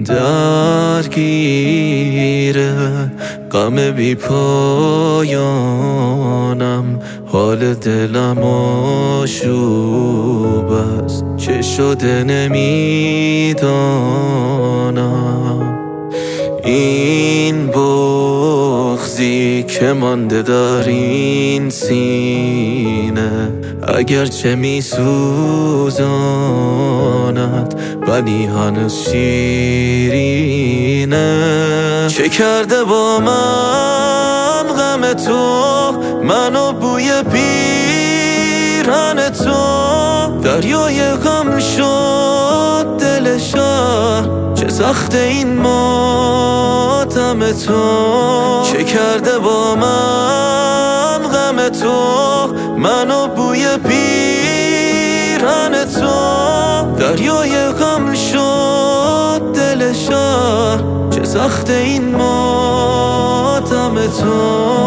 درگیره، غم بی پایانم، حال دلم آشوب است، چه شده نمیدانم. این بغضی که مانده در این سینه، اگرچه می سوزاند ولی هنوز شیرینه. چه کرده با من غم تو، منو بوی پیرهن تو، دریای غم شد دل شهر، چه سخت این ماتم تو. چه کرده با من غم تو، منو بوی پیرهن تو، دریای غم شد دل شهر، چه سخت این ماتم تو.